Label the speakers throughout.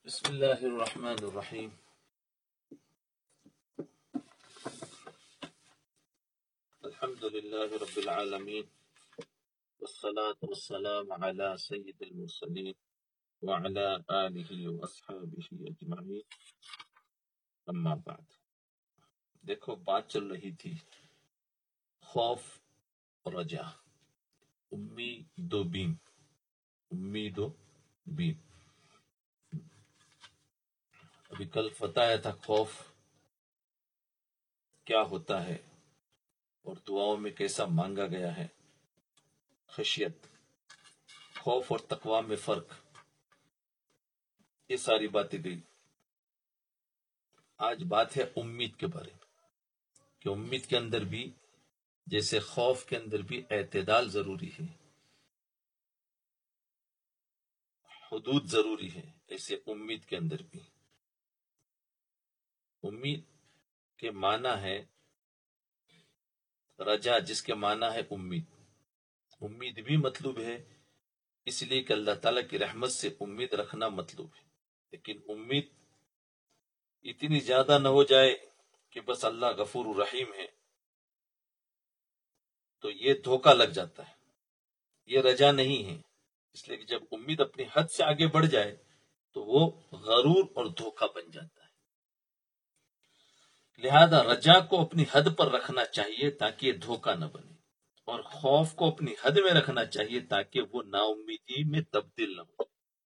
Speaker 1: بسم الله الرحمن الرحيم. الحمد لله رب العالمين، والصلاة والسلام على سيد المرسلين وعلى آله وأصحابه أجمعين. اما بعد، دیکھو بات چل رہی تھی خوف اور رجا، امید و بیم. ابھی کل بتایا تھا خوف کیا ہوتا ہے اور دعاؤں میں کیسا مانگا گیا ہے. خشیت، خوف اور تقوی میں فرق، یہ ساری باتیں گئی. آج بات ہے امید کے بارے میں کہ امید کے اندر بھی جیسے خوف کے اندر بھی اعتدال ضروری ہے، حدود ضروری ہے، ایسے امید کے اندر بھی. امید کے معنی ہے رجا، جس کے معنی ہے امید. امید بھی مطلوب ہے اس لیے کہ اللہ تعالیٰ کی رحمت سے امید رکھنا مطلوب ہے، لیکن امید اتنی زیادہ نہ ہو جائے کہ بس اللہ غفور الرحیم ہے، تو یہ دھوکہ لگ جاتا ہے، یہ رجا نہیں ہے. اس لیے کہ جب امید اپنی حد سے آگے بڑھ جائے تو وہ غرور اور دھوکہ بن جاتا ہے. لہذا رجا کو اپنی حد پر رکھنا چاہیے تاکہ یہ دھوکہ نہ بنے، اور خوف کو اپنی حد میں رکھنا چاہیے تاکہ وہ نا امیدی میں تبدیل نہ ہو.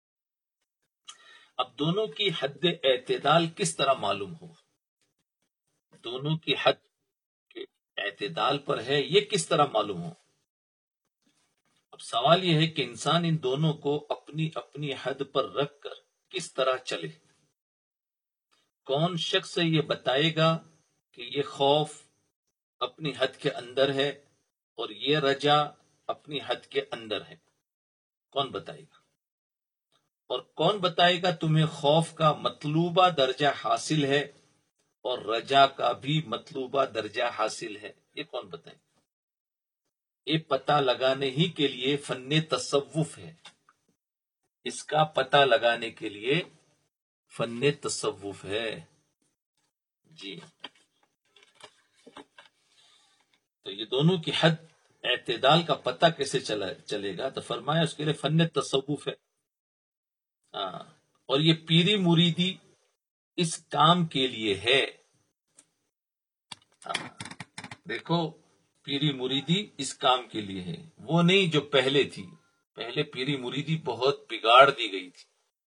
Speaker 1: اب دونوں کی حد اعتدال کس طرح معلوم ہو؟ دونوں کی حد کے اعتدال پر ہے، یہ کس طرح معلوم ہو؟ اب سوال یہ ہے کہ انسان ان دونوں کو اپنی اپنی حد پر رکھ کر کس طرح چلے. کون شخص یہ بتائے گا کہ یہ خوف اپنی حد کے اندر ہے اور یہ رجا اپنی حد کے اندر ہے؟ کون بتائے گا؟ اور کون بتائے گا تمہیں خوف کا مطلوبہ درجہ حاصل ہے اور رجا کا بھی مطلوبہ درجہ حاصل ہے؟ یہ کون بتائے گا؟ یہ پتہ لگانے ہی کے لیے فن تصوف ہے. اس کا پتہ لگانے کے لیے فن تصوف ہے. جی، تو یہ دونوں کی حد اعتدال کا پتہ کیسے چلے گا؟ تو فرمایا اس کے لیے فن تصوف ہے. اور یہ پیری مریدی اس کام کے لیے ہے. دیکھو، پیری مریدی اس کام کے لیے ہے، وہ نہیں جو پہلے تھی. پہلے پیری مریدی بہت بگاڑ دی گئی تھی،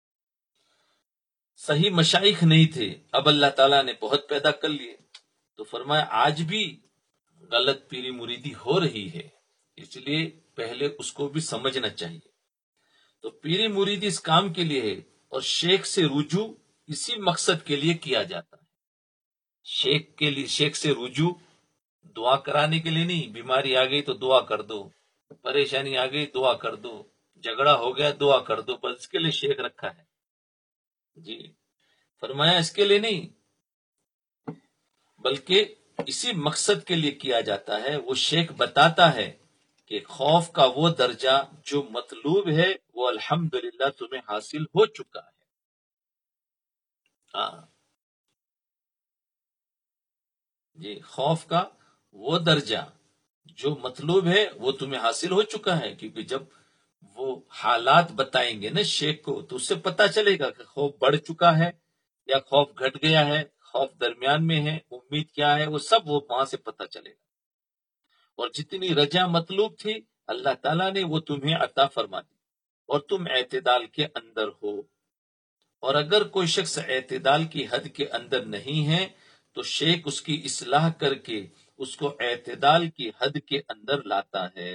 Speaker 1: صحیح مشائخ نہیں تھے. اب اللہ تعالیٰ نے بہت پیدا کر لیے، تو فرمایا آج بھی غلط پیری مریدی ہو رہی ہے، اس لیے پہلے اس کو بھی سمجھنا چاہیے. تو پیری مریدی اس کام کے لیے ہے، اور شیخ سے رجوع اسی مقصد کے لیے کیا جاتا ہے. شیخ سے رجوع دعا کرانے کے لیے نہیں. بیماری آ گئی تو دعا کر دو، پریشانی آ گئی دعا کر دو، جھگڑا ہو گیا دعا کر دو، بس اس کے لیے شیخ رکھا ہے. جی، فرمایا اس کے لیے نہیں، بلکہ اسی مقصد کے لیے کیا جاتا ہے. وہ شیخ بتاتا ہے کہ خوف کا وہ درجہ جو مطلوب ہے وہ الحمدللہ تمہیں حاصل ہو چکا ہے. جی، خوف کا وہ درجہ جو مطلوب ہے وہ تمہیں حاصل ہو چکا ہے. کیونکہ جب وہ حالات بتائیں گے نا شیخ کو، تو اس سے پتہ چلے گا کہ خوف بڑھ چکا ہے یا خوف گھٹ گیا ہے، خوف درمیان میں ہے، امید کیا ہے، وہ سب وہ وہاں سے پتہ چلے گا. اور جتنی رجا مطلوب تھی اللہ تعالیٰ نے وہ تمہیں عطا فرما دی، اور تم اعتدال کے اندر ہو. اور اگر کوئی شخص اعتدال کی حد کے اندر نہیں ہے تو شیخ اس کی اصلاح کر کے اس کو اعتدال کی حد کے اندر لاتا ہے.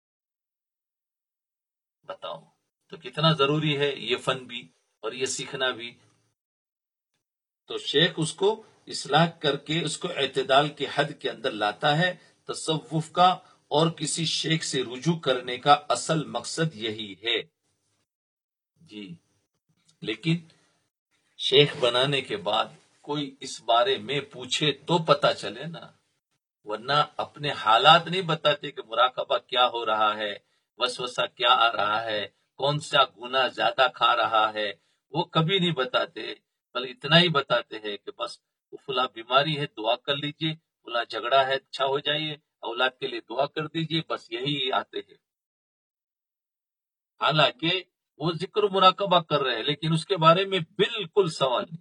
Speaker 1: بتاؤ تو کتنا ضروری ہے یہ فن بھی اور یہ سیکھنا بھی. تو شیخ اس کو اصلاح کر کے اس کو اعتدال کی حد کے اندر لاتا ہے. تصوف کا اور کسی شیخ سے رجوع کرنے کا اصل مقصد یہی ہے. جی، لیکن شیخ بنانے کے بعد کوئی اس بارے میں پوچھے تو پتہ چلے نا، ورنہ اپنے حالات نہیں بتاتے کہ مراقبہ کیا ہو رہا ہے، وسوسہ کیا آ رہا ہے، کون سا گناہ زیادہ کھا رہا ہے، وہ کبھی نہیں بتاتے، بل اتنا ہی بتاتے ہیں کہ بس وہ فلاں بیماری ہے، دعا کر لیجئے، فلاں جھگڑا ہے، اچھا ہو جائیے، اولاد کے لیے دعا کر دیجئے، بس یہی آتے ہیں۔ حالانکہ وہ ذکر و مراقبہ کر رہے ہیں، لیکن اس کے بارے میں بالکل سوال نہیں۔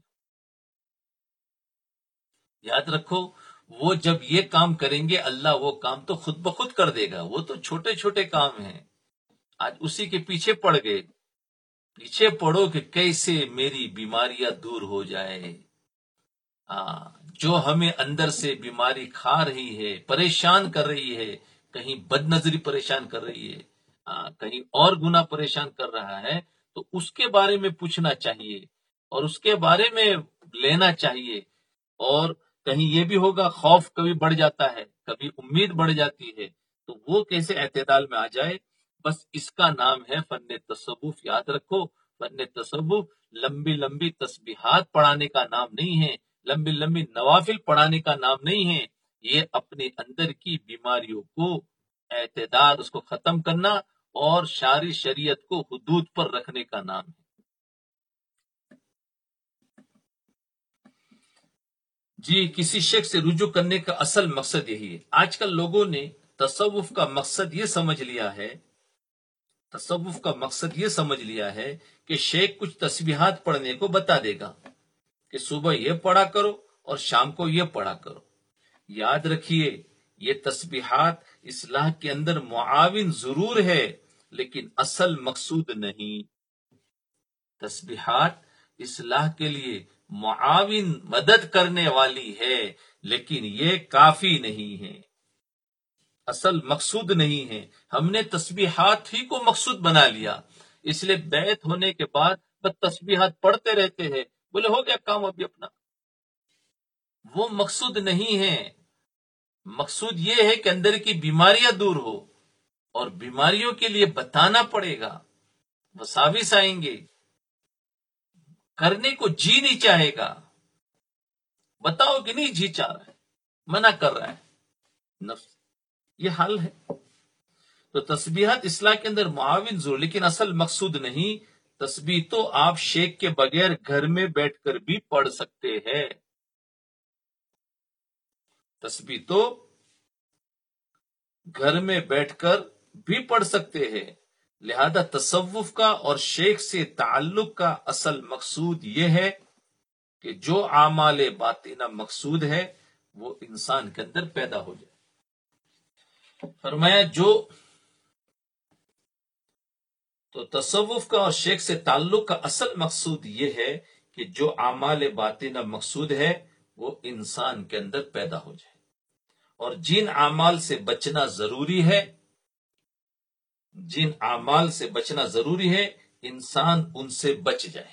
Speaker 1: یاد رکھو، وہ جب یہ کام کریں گے اللہ وہ کام تو خود بخود کر دے گا، وہ تو چھوٹے چھوٹے کام ہیں، آج اسی کے پیچھے پڑ گئے۔ پیچھے پڑو کہ کیسے میری بیماریاں دور ہو جائے۔ ہاں، جو ہمیں اندر سے بیماری کھا رہی ہے، پریشان کر رہی ہے، کہیں بد نظری پریشان کر رہی ہے، کہیں اور گناہ پریشان کر رہا ہے، تو اس کے بارے میں پوچھنا چاہیے اور اس کے بارے میں لینا چاہیے۔ اور کہیں یہ بھی ہوگا، خوف کبھی بڑھ جاتا ہے، کبھی امید بڑھ جاتی ہے، تو وہ کیسے اعتدال میں آ جائے۔ بس اس کا نام ہے فن تصوف۔ یاد رکھو، فن تصوف لمبی لمبی تسبیحات پڑھانے کا نام نہیں ہے، لمبی لمبی نوافل پڑھانے کا نام نہیں ہے، یہ اپنے اندر کی بیماریوں کو اعتدال، اس کو ختم کرنا اور شارع شریعت کو حدود پر رکھنے کا نام ہے۔ جی، کسی شخص سے رجوع کرنے کا اصل مقصد یہی ہے۔ آج کل لوگوں نے تصوف کا مقصد یہ سمجھ لیا ہے، تصوف کا مقصد یہ سمجھ لیا ہے کہ شیخ کچھ تسبیحات پڑھنے کو بتا دے گا کہ صبح یہ پڑھا کرو اور شام کو یہ پڑھا کرو۔ یاد رکھیے، یہ تسبیحات اصلاح کے اندر معاون ضرور ہے، لیکن اصل مقصود نہیں۔ تسبیحات اصلاح کے لیے معاون، مدد کرنے والی ہے، لیکن یہ کافی نہیں ہے، اصل مقصود نہیں ہے۔ ہم نے تسبیحات ہی کو مقصود بنا لیا، اس لیے بیعت ہونے کے بعد بس تسبیحات پڑھتے رہتے ہیں، بولے ہو گیا کام ابھی اپنا۔ وہ مقصود نہیں ہے، مقصود یہ ہے کہ اندر کی بیماریاں دور ہو، اور بیماریوں کے لیے بتانا پڑے گا، وساوس آئیں گے، کرنے کو جی نہیں چاہے گا، بتاؤ کہ نہیں جی چاہ رہا ہے، منع کر رہا ہے نفس، یہ حل ہے۔ تو تسبیحات اصلاح کے اندر معاون ضرور، لیکن اصل مقصود نہیں۔ تسبیح تو آپ شیخ کے بغیر گھر میں بیٹھ کر بھی پڑھ سکتے ہیں، تسبیح تو گھر میں بیٹھ کر بھی پڑھ سکتے ہیں۔ لہذا تصوف کا اور شیخ سے تعلق کا اصل مقصود یہ ہے کہ جو اعمال باطنہ مقصود ہے وہ انسان کے اندر پیدا ہو جائے۔ فرمایا تو تصوف کا اور شیخ سے تعلق کا اصل مقصود یہ ہے کہ جو اعمال باطنہ مقصود ہے وہ انسان کے اندر پیدا ہو جائے، اور جن اعمال سے بچنا ضروری ہے، جن اعمال سے بچنا ضروری ہے، انسان ان سے بچ جائے،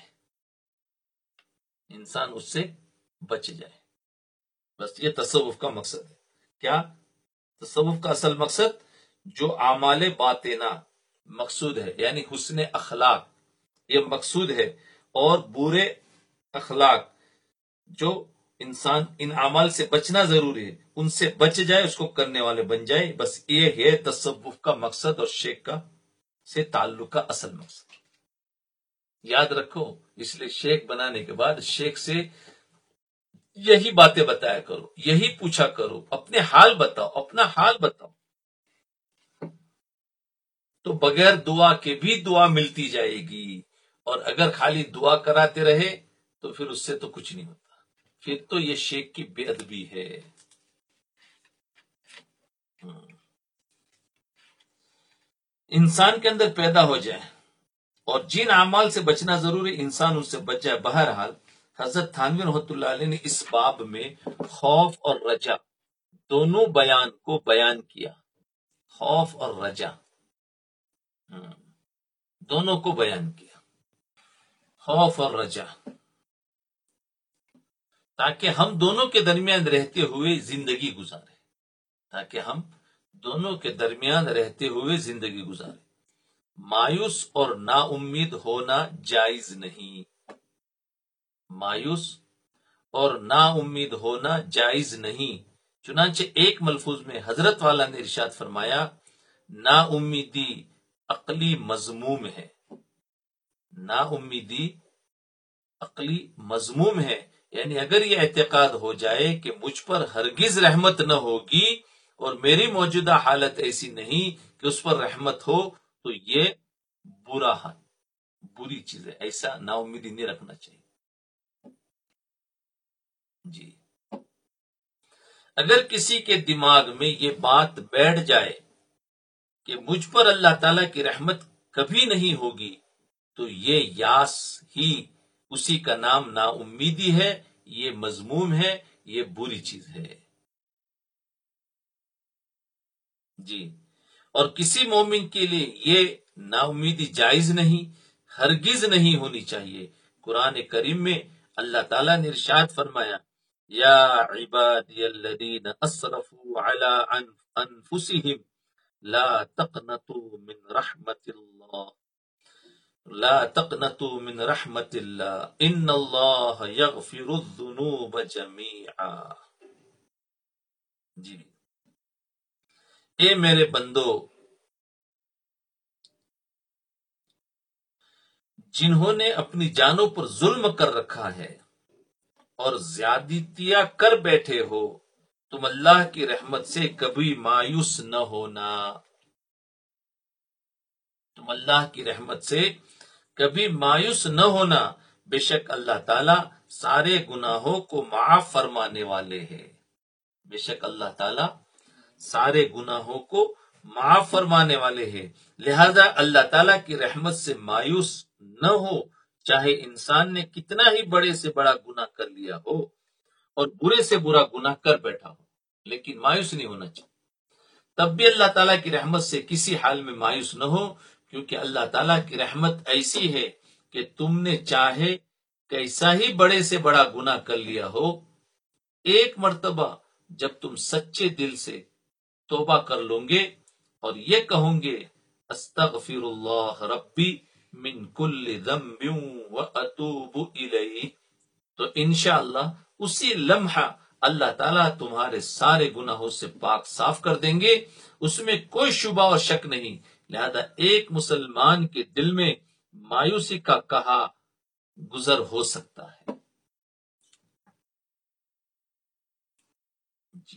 Speaker 1: انسان اس سے بچ جائے۔ بس یہ تصوف کا مقصد ہے۔ کیا تصوف کا اصل مقصد؟ جو اعمال باطنہ مقصود ہے، یعنی حسن اخلاق، یہ مقصود ہے، اور برے اخلاق جو انسان ان اعمال سے بچنا ضروری ہے ان سے بچ جائے، اس کو کرنے والے بن جائے۔ بس یہ ہے تصوف کا مقصد اور شیخ کا سے تعلق کا اصل مقصد۔ یاد رکھو، اس لیے شیخ بنانے کے بعد شیخ سے یہی باتیں بتایا کرو، یہی پوچھا کرو، اپنے حال بتاؤ، اپنا حال بتاؤ، تو بغیر دعا کے بھی دعا ملتی جائے گی۔ اور اگر خالی دعا کراتے رہے تو پھر اس سے تو کچھ نہیں ہوتا، پھر تو یہ شیخ کی بے ادبی ہے۔ انسان کے اندر پیدا ہو جائے، اور جن اعمال سے بچنا ضروری انسان ان سے بچ جائے۔ بہرحال حضرت تھانوی رحمۃ اللہ علیہ نے اس باب میں خوف اور رجا دونوں بیان کو بیان کیا، خوف اور رجا دونوں کو بیان کیا، خوف اور رجا، تاکہ ہم دونوں کے درمیان رہتے ہوئے زندگی گزارے، تاکہ ہم دونوں کے درمیان رہتے ہوئے زندگی گزارے۔ مایوس اور نا امید ہونا جائز نہیں، مایوس اور نا امید ہونا جائز نہیں۔ چنانچہ ایک ملفوظ میں حضرت والا نے ارشاد فرمایا، نا امیدی عقلی مذموم ہے، نا امیدی عقلی مذموم ہے. یعنی اگر یہ اعتقاد ہو جائے کہ مجھ پر ہرگز رحمت نہ ہوگی اور میری موجودہ حالت ایسی نہیں کہ اس پر رحمت ہو، تو یہ بری چیز ہے. ایسا نا امیدی نہیں رکھنا چاہیے. جی، اگر کسی کے دماغ میں یہ بات بیٹھ جائے کہ مجھ پر اللہ تعالیٰ کی رحمت کبھی نہیں ہوگی، تو یہ یاس ہی، اسی کا نام نا امیدی ہے، یہ مذموم ہے، یہ بری چیز ہے. جی، اور کسی مومن کے لیے یہ نا امیدی جائز نہیں، ہرگز نہیں ہونی چاہیے. قرآن کریم میں اللہ تعالیٰ نے ارشاد فرمایا، یا عبادی الذین اسرفوا علی انفسهم لا تقنطوا من رحمت اللہ، لا تقنطوا من رحمت اللہ ان اللہ یغفر الذنوب جمیعا. جی، اے میرے بندو، جنہوں نے اپنی جانوں پر ظلم کر رکھا ہے اور زیادتیاں کر بیٹھے ہو، تم اللہ کی رحمت سے کبھی مایوس نہ ہونا. تم اللہ کی رحمت سے کبھی مایوس نہ ہونا. بے شک اللہ تعالیٰ سارے گناہوں کو معاف فرمانے والے ہیں. بے شک اللہ تعالیٰ سارے گناہوں کو معاف فرمانے والے ہیں. لہذا اللہ تعالیٰ کی رحمت سے مایوس نہ ہو، چاہے انسان نے کتنا ہی بڑے سے بڑا گناہ کر لیا ہو اور برے سے برا گناہ کر بیٹھا ہو، لیکن مایوس نہیں ہونا چاہیے. تب بھی اللہ تعالیٰ کی رحمت سے کسی حال میں مایوس نہ ہو، کیونکہ اللہ تعالیٰ کی رحمت ایسی ہے کہ تم نے چاہے کیسا ہی بڑے سے بڑا گناہ کر لیا ہو، ایک مرتبہ جب تم سچے دل سے توبہ کر لو گے اور یہ کہوں گے استغفر اللہ ربی من کل ذنب واتوب الیہ، تو انشاءاللہ اسی لمحہ اللہ تعالیٰ تمہارے سارے گناہوں سے پاک صاف کر دیں گے. اس میں کوئی شبہ اور شک نہیں. لہذا ایک مسلمان کے دل میں مایوسی کا کہا گزر ہو سکتا ہے. جی،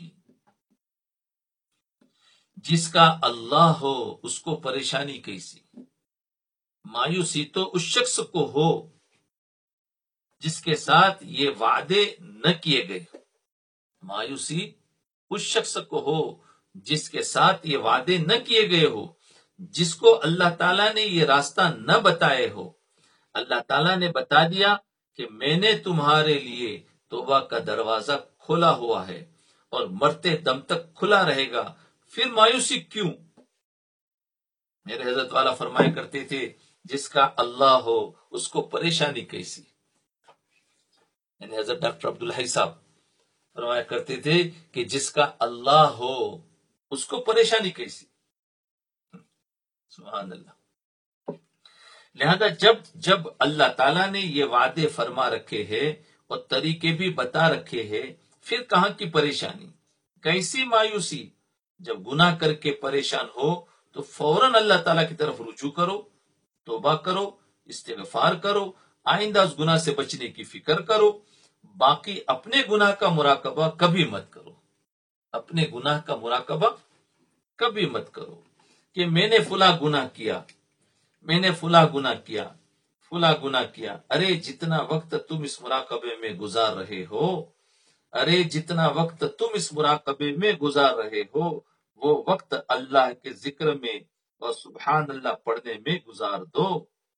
Speaker 1: جس کا اللہ ہو اس کو پریشانی کیسی؟ مایوسی تو اس شخص کو ہو جس کے ساتھ یہ وعدے نہ کیے گئے. مایوسی اس شخص کو ہو جس کے ساتھ یہ وعدے نہ کیے گئے ہو، جس کو اللہ تعالیٰ نے یہ راستہ نہ بتائے ہو. اللہ تعالیٰ نے بتا دیا کہ میں نے تمہارے لیے توبہ کا دروازہ کھولا ہوا ہے اور مرتے دم تک کھلا رہے گا، پھر مایوسی کیوں؟ میرے حضرت والا فرمایا کرتے تھے، جس کا اللہ ہو اس کو پریشانی کیسی؟ یعنی حضرت ڈاکٹر عبدالحی صاحب فرمایا کرتے تھے کہ جس کا اللہ ہو اس کو پریشانی کیسی؟ سبحان اللہ. لہذا جب اللہ تعالیٰ نے یہ وعدے فرما رکھے ہیں اور طریقے بھی بتا رکھے ہیں، پھر کہاں کی پریشانی، کیسی مایوسی؟ جب گناہ کر کے پریشان ہو تو فوراً اللہ تعالیٰ کی طرف رجوع کرو، توبہ کرو، استغفار کرو، آئندہ اس گناہ سے بچنے کی فکر کرو. باقی اپنے گناہ کا مراقبہ کبھی مت کرو. اپنے گناہ کا مراقبہ کبھی مت کرو کہ میں نے فلاں گناہ کیا، میں نے فلاں گناہ کیا، فلاں گناہ کیا. ارے جتنا وقت تم اس مراقبے میں گزار رہے ہو، ارے جتنا وقت تم اس مراقبے میں گزار رہے ہو، وہ وقت اللہ کے ذکر میں اور سبحان اللہ پڑھنے میں گزار دو.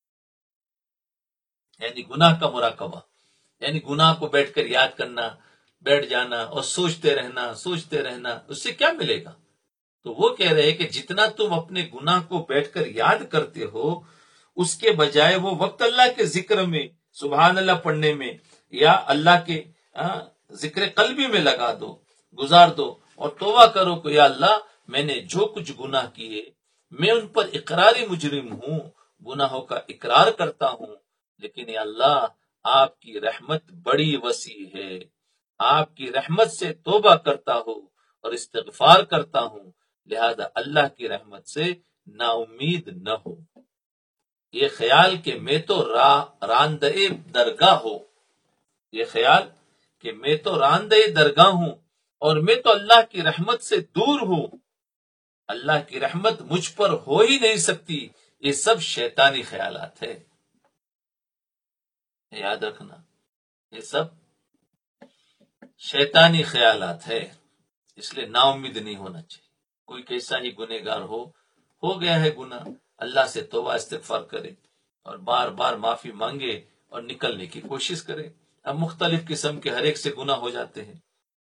Speaker 1: یعنی گناہ کا مراقبہ، یعنی گناہ کو بیٹھ کر یاد کرنا، بیٹھ جانا اور سوچتے رہنا، اس سے کیا ملے گا؟ تو وہ کہہ رہے کہ جتنا تم اپنے گناہ کو بیٹھ کر یاد کرتے ہو، اس کے بجائے وہ وقت اللہ کے ذکر میں، سبحان اللہ پڑھنے میں یا اللہ کے ذکر قلبی میں لگا دو، گزار دو اور توبہ کرو کہ یا اللہ میں نے جو کچھ گناہ کیے میں ان پر اقراری مجرم ہوں، گناہوں کا اقرار کرتا ہوں، لیکن یا اللہ آپ کی رحمت بڑی وسیع ہے، آپ کی رحمت سے توبہ کرتا ہوں اور استغفار کرتا ہوں. لہذا اللہ کی رحمت سے نا امید نہ ہو. یہ خیال کہ میں تو راندے درگاہ ہو، یہ خیال کہ میں تو راندے درگاہ ہوں اور میں تو اللہ کی رحمت سے دور ہوں، اللہ کی رحمت مجھ پر ہو ہی نہیں سکتی، یہ سب شیطانی خیالات ہے. یاد رکھنا، یہ سب شیطانی خیالات ہے. اس لیے نا امید نہیں ہونا چاہیے. کوئی کیسا ہی گنہگار ہو گیا ہے گناہ، اللہ سے توبہ استغفار کرے اور بار بار معافی مانگے اور نکلنے کی کوشش کرے. اب مختلف قسم کے ہر ایک سے گناہ ہو جاتے ہیں،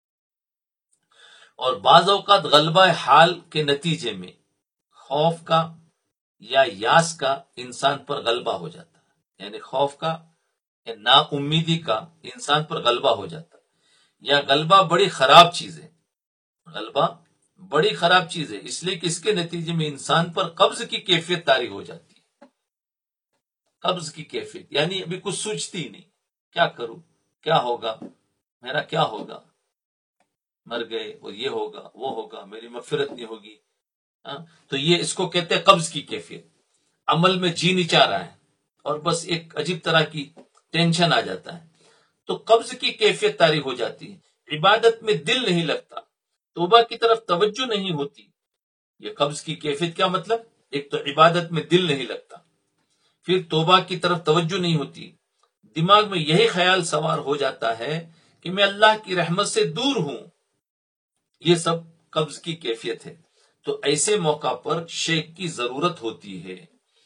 Speaker 1: اور بعض اوقات غلبہ حال کے نتیجے میں خوف کا یا یاس کا انسان پر غلبہ ہو جاتا ہے. یعنی خوف کا یا نا امیدی کا انسان پر غلبہ ہو جاتا ہے. یا غلبہ بڑی خراب چیز ہے، غلبہ بڑی خراب چیز ہے، اس لیے کہ اس کے نتیجے میں انسان پر قبض کی کیفیت طاری ہو جاتی ہے. قبض کی کیفیت یعنی ابھی کچھ سوچتی ہی نہیں، کیا کروں، کیا ہوگا، میرا کیا ہوگا، مر گئے اور یہ ہوگا وہ ہوگا، میری مغفرت نہیں ہوگی. تو یہ اس کو کہتے ہیں قبض کی کیفیت. عمل میں جی نہیں چاہ رہا ہے اور بس ایک عجیب طرح کی ٹینشن آ جاتا ہے، تو قبض کی کیفیت طاری ہو جاتی ہے. عبادت میں دل نہیں لگتا، توبہ کی طرف توجہ نہیں ہوتی. یہ قبض کی کیفیت کیا مطلب؟ ایک تو عبادت میں دل نہیں لگتا، پھر توبہ کی طرف توجہ نہیں ہوتی، دماغ میں یہی خیال سوار ہو جاتا ہے کہ میں اللہ کی رحمت سے دور ہوں. یہ سب قبض کی کیفیت ہے. تو ایسے موقع پر شیخ کی ضرورت ہوتی ہے،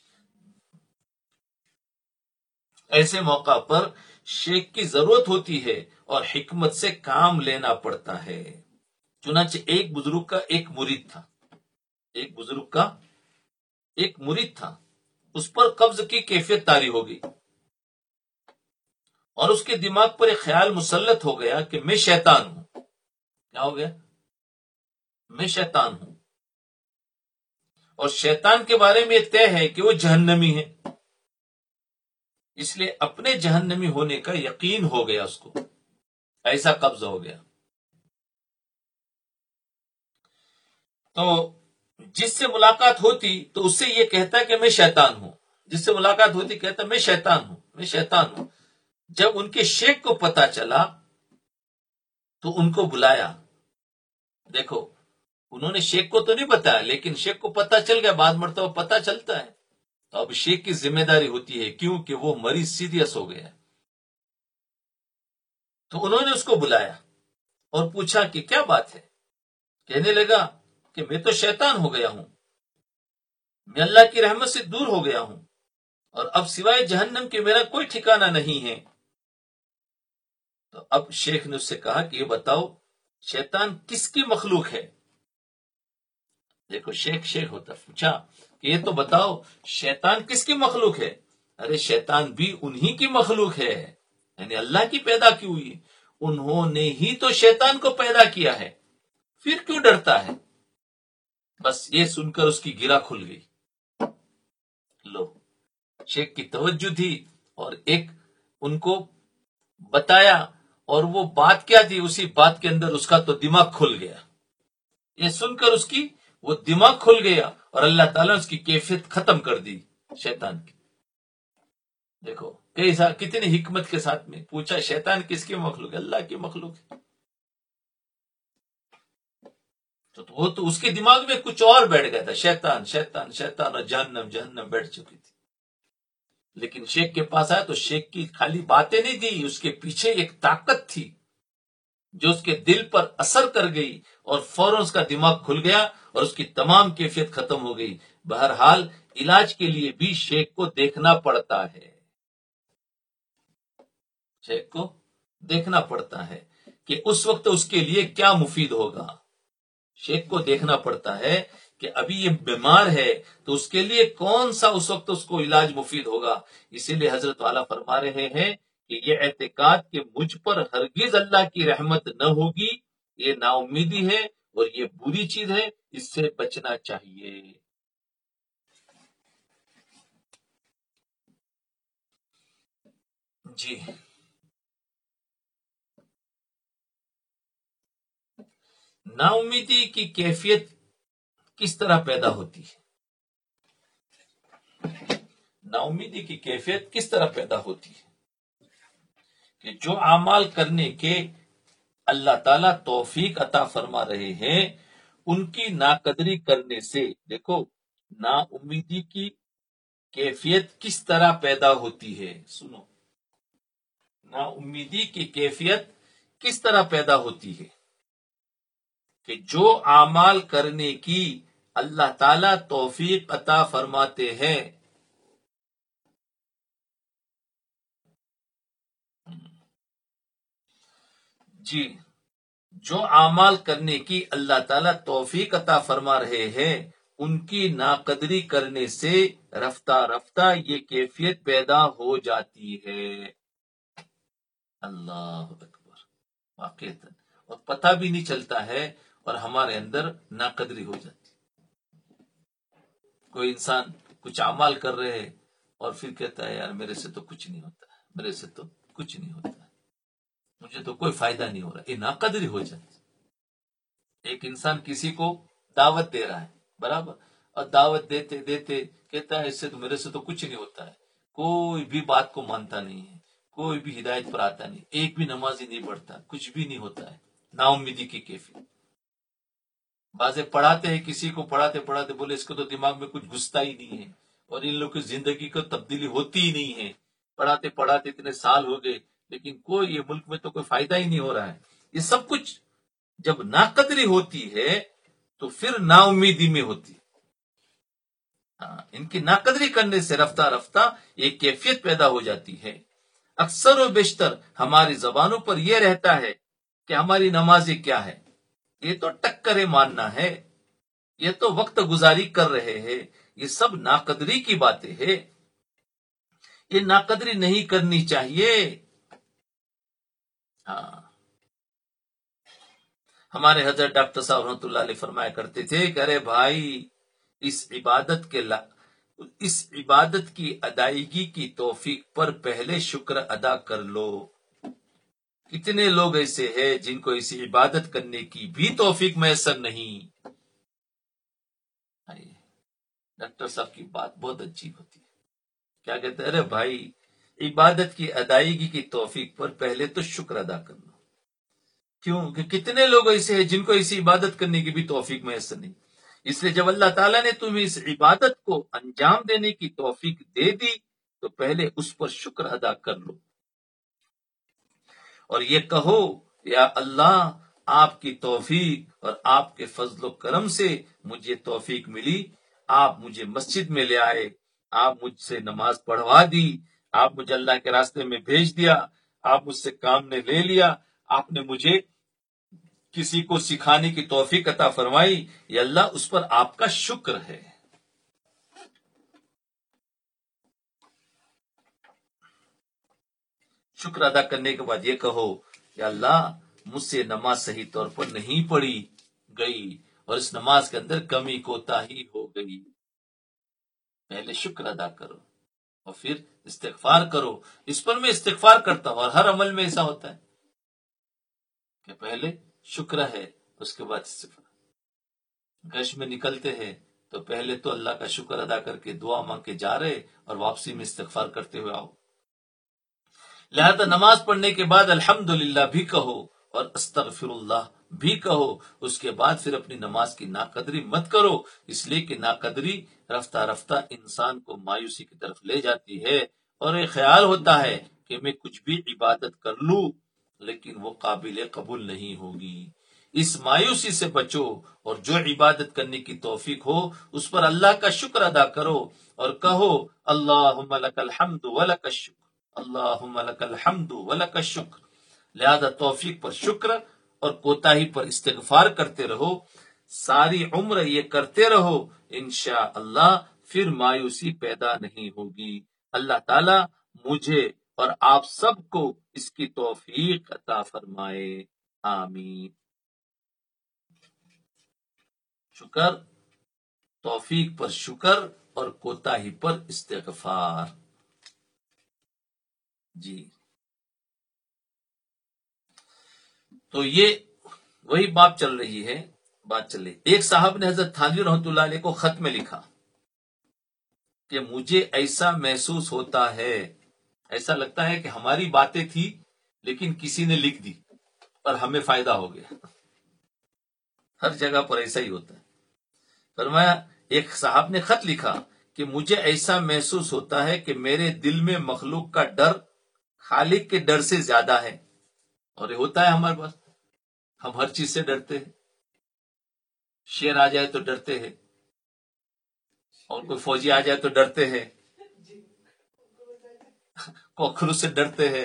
Speaker 1: ایسے موقع پر شیخ کی ضرورت ہوتی ہے اور حکمت سے کام لینا پڑتا ہے. چنانچہ ایک بزرگ کا ایک مرید تھا، ایک بزرگ کا ایک مرید تھا، اس پر قبض کی کیفیت طاری ہو گئی اور اس کے دماغ پر ایک خیال مسلط ہو گیا کہ میں شیطان ہوں. کیا ہو گیا؟ میں شیطان ہوں، اور شیطان کے بارے میں یہ طے ہے کہ وہ جہنمی ہے. اس لیے اپنے جہنمی ہونے کا یقین ہو گیا اس کو، ایسا قبض ہو گیا. تو جس سے ملاقات ہوتی تو اس سے یہ کہتا کہ میں شیطان ہوں، جس سے ملاقات ہوتی کہتا میں شیطان ہوں، میں شیطان ہوں. جب ان کے شیخ کو پتا چلا تو ان کو بلایا. دیکھو، انہوں نے شیخ کو تو نہیں بتایا، لیکن شیخ کو پتا چل گیا، بعد مرتبہ پتا چلتا ہے. تو اب شیخ کی ذمہ داری ہوتی ہے، کیونکہ وہ مریض سیریس ہو گیا. تو انہوں نے اس کو بلایا اور پوچھا کہ کیا بات ہے. کہنے لگا کہ میں تو شیطان ہو گیا ہوں، میں اللہ کی رحمت سے دور ہو گیا ہوں، اور اب سوائے جہنم کے میرا کوئی ٹھکانہ نہیں ہے. تو اب شیخ نے اس سے کہا کہ یہ بتاؤ شیطان کس کی مخلوق ہے. دیکھو شیخ ہوتا، پوچھا کہ یہ تو بتاؤ شیطان کس کی مخلوق ہے. ارے شیطان بھی انہی کی مخلوق ہے، یعنی اللہ کی پیدا کی ہوئی، انہوں نے ہی تو شیطان کو پیدا کیا ہے، پھر کیوں ڈرتا ہے. بس یہ سن کر اس کی گرہ کھل گئی. لو، شیخ کی توجہ تھی اور ایک ان کو بتایا، اور وہ بات کیا تھی، اسی بات کے اندر اس کا تو دماغ کھل گیا. یہ سن کر اس کی وہ دماغ کھل گیا اور اللہ تعالیٰ نے اس کی کیفیت ختم کر دی شیطان کی. دیکھو کتنی حکمت کے ساتھ میں پوچھا شیطان کس کی مخلوق ہے، اللہ کی مخلوق ہے. تو وہ تو اس کے دماغ میں کچھ اور بیٹھ گیا تھا، شیطان شیطان شیطان، اور جہنم بیٹھ چکی تھی. لیکن شیخ کے پاس آیا تو شیخ کی خالی باتیں نہیں دی، اس کے پیچھے ایک طاقت تھی جو اس کے دل پر اثر کر گئی اور فوراً اس کا دماغ کھل گیا اور اس کی تمام کیفیت ختم ہو گئی. بہرحال علاج کے لیے بھی شیخ کو دیکھنا پڑتا ہے، شیخ کو دیکھنا پڑتا ہے کہ اس وقت اس کے لیے کیا مفید ہوگا. شیخ کو دیکھنا پڑتا ہے کہ ابھی یہ بیمار ہے تو اس کے لیے کون سا اس وقت اس کو علاج مفید ہوگا. اسی لیے حضرت والا فرما رہے ہیں کہ یہ اعتقاد کہ مجھ پر ہرگز اللہ کی رحمت نہ ہوگی، یہ نا امیدی ہے اور یہ بری چیز ہے، اس سے بچنا چاہیے. جی، نا امیدی کی کیفیت کس طرح پیدا ہوتی ہے؟ نا امیدی کی کیفیت کس طرح پیدا ہوتی ہے کہ جو اعمال کرنے کے اللہ تعالیٰ توفیق عطا فرما رہے ہیں ان کی ناقدری کرنے سے، دیکھو نا امیدی کی کیفیت کس طرح پیدا ہوتی ہے، سنو، نا امیدی کی کیفیت کس طرح پیدا ہوتی ہے کہ جو اعمال کرنے کی اللہ تعالیٰ توفیق عطا فرماتے ہیں، جی، جو اعمال کرنے کی اللہ تعالیٰ توفیق عطا فرما رہے ہیں ان کی ناقدری کرنے سے رفتہ رفتہ یہ کیفیت پیدا ہو جاتی ہے۔ اللہ اکبر، واقعتا، اور پتہ بھی نہیں چلتا ہے اور ہمارے اندر ناقدری ہو جاتی۔ کوئی انسان کچھ اعمال کر رہے ہے اور پھر کہتا ہے یار میرے سے تو کچھ نہیں ہوتا ہے، میرے سے تو کچھ نہیں ہوتا ہے، مجھے تو کوئی فائدہ نہیں ہو رہا، یہ ناقدری ہو جاتی۔ ایک انسان کسی کو دعوت دے رہا ہے، برابر، اور دعوت دیتے دیتے کہتا ہے اس سے تو میرے سے تو کچھ نہیں ہوتا ہے، کوئی بھی بات کو مانتا نہیں ہے، کوئی بھی ہدایت پر آتا نہیں، ایک بھی نمازی نہیں پڑھتا، کچھ بھی نہیں ہوتا ہے، نا امیدی کی کیفیت۔ بازے پڑھاتے ہیں، کسی کو پڑھاتے پڑھاتے بولے اس کو تو دماغ میں کچھ گھستا ہی نہیں ہے اور ان لوگوں کی زندگی کو تبدیلی ہوتی ہی نہیں ہے، پڑھاتے پڑھاتے اتنے سال ہو گئے لیکن کوئی یہ ملک میں تو کوئی فائدہ ہی نہیں ہو رہا ہے۔ یہ سب کچھ جب ناقدری ہوتی ہے تو پھر نا امیدی میں ہوتی ہے۔ ان کی ناقدری کرنے سے رفتہ رفتہ ایک کیفیت پیدا ہو جاتی ہے۔ اکثر و بیشتر ہماری زبانوں پر یہ رہتا ہے کہ ہماری نمازیں کیا ہے، یہ تو ٹکرے ماننا ہے، یہ تو وقت گزاری کر رہے ہیں، یہ سب ناقدری کی باتیں ہیں، یہ ناقدری نہیں کرنی چاہیے۔ ہمارے حضرت ڈاکٹر صاحب رحمۃ اللہ علیہ فرمایا کرتے تھے کہ ارے بھائی اس عبادت کی ادائیگی کی توفیق پر پہلے شکر ادا کر لو۔ کتنے لوگ ایسے ہیں جن کو اسی عبادت کرنے کی بھی توفیق میسر نہیں۔ ڈاکٹر صاحب کی بات بہت اچھی ہوتی ہے، کیا کہتے ہیں، ارے بھائی عبادت کی ادائیگی کی توفیق پر پہلے تو شکر ادا کر لو۔ کیوں کہ کتنے لوگ ایسے ہیں جن کو ایسی عبادت کرنے کی بھی توفیق میسر نہیں۔ اس لیے جب اللہ تعالیٰ نے تمہیں اس عبادت کو انجام دینے کی توفیق دے دی تو پہلے اس پر شکر ادا کر لو اور یہ کہو یا اللہ آپ کی توفیق اور آپ کے فضل و کرم سے مجھے توفیق ملی، آپ مجھے مسجد میں لے آئے، آپ مجھ سے نماز پڑھوا دی، آپ مجھے اللہ کے راستے میں بھیج دیا، آپ مجھ سے کام نے لے لیا، آپ نے مجھے کسی کو سکھانے کی توفیق عطا فرمائی، یا اللہ اس پر آپ کا شکر ہے۔ شکر ادا کرنے کے بعد یہ کہو یا اللہ مجھ سے نماز صحیح طور پر نہیں پڑھی گئی اور اس نماز کے اندر کمی کوتاہی ہو گئی، پہلے شکر ادا کرو اور پھر استغفار کرو۔ اس پر میں استغفار کرتا ہوں اور ہر عمل میں ایسا ہوتا ہے کہ پہلے شکر ہے اس کے بعد استغفار۔ گشت میں نکلتے ہیں تو پہلے تو اللہ کا شکر ادا کر کے دعا مانگ کے جا رہے اور واپسی میں استغفار کرتے ہوئے آؤ۔ لہذا نماز پڑھنے کے بعد الحمدللہ بھی کہو اور استغفر اللہ بھی کہو، اس کے بعد پھر اپنی نماز کی ناقدری مت کرو، اس لیے کہ ناقدری رفتہ رفتہ انسان کو مایوسی کی طرف لے جاتی ہے اور ایک خیال ہوتا ہے کہ میں کچھ بھی عبادت کر لوں لیکن وہ قابل قبول نہیں ہوگی۔ اس مایوسی سے بچو اور جو عبادت کرنے کی توفیق ہو اس پر اللہ کا شکر ادا کرو اور کہو اللہم لک الحمد ولک الشکر، اللہم لک الحمد ولک الشکر۔ لہذا توفیق پر شکر اور کوتاہی پر استغفار کرتے رہو، ساری عمر یہ کرتے رہو، انشاءاللہ پھر مایوسی پیدا نہیں ہوگی۔ اللہ تعالی مجھے اور آپ سب کو اس کی توفیق عطا فرمائے، آمین۔ شکر، توفیق پر شکر اور کوتاہی پر استغفار۔ جی، تو یہ وہی بات چل رہی ہے۔ ایک صاحب نے حضرت تھانوی رحمۃ اللہ علیہ کو خط میں لکھا کہ مجھے ایسا محسوس ہوتا ہے، ایسا لگتا ہے کہ ہماری باتیں تھی لیکن کسی نے لکھ دی اور ہمیں فائدہ ہو گیا. ہر جگہ پر ایسا ہی ہوتا ہے. فرمایا ایک صاحب نے خط لکھا کہ مجھے ایسا محسوس ہوتا ہے کہ میرے دل میں مخلوق کا ڈر خالق کے ڈر سے زیادہ ہے. اور یہ ہوتا ہے ہمارے پاس، ہم ہر چیز سے ڈرتے ہیں. شیر آ جائے تو ڈرتے ہیں، اور کوئی فوجی آ جائے تو ڈرتے ہیں، کوکھرو سے ڈرتے ہیں،